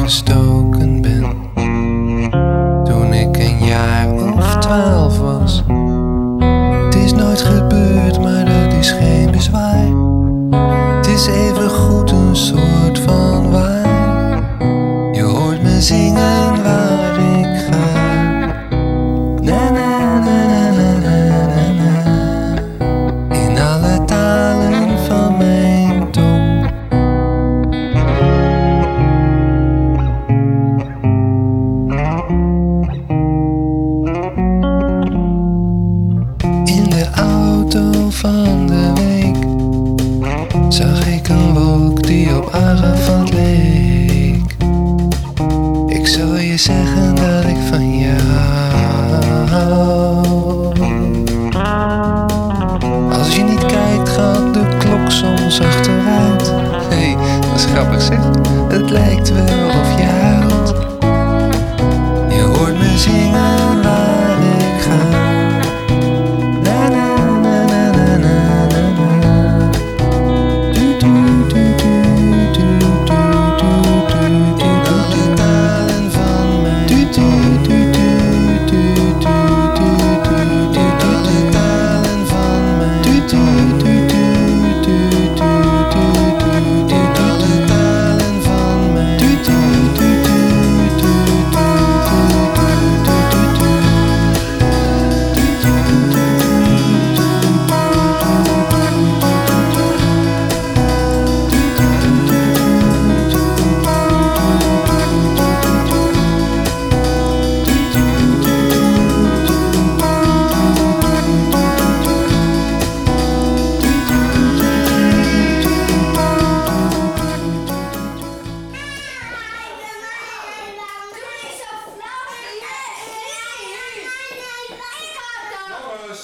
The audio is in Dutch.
gestoken ben. Toen ik een jaar of 12 was. Het is nooit gebeurd, maar dat is geen bezwaar. Het is even goed een soort van waar. Je hoort me zingen waar ik ga. Na na na na na na na. In alle talen van mijn tong. In de auto van de week zag ik een wolk die op Arafat leek. Ik zal je zeggen dat ik van je hou. Als je niet kijkt gaat de klok soms achteruit. Hey, dat is grappig zeg. Het lijkt wel of jij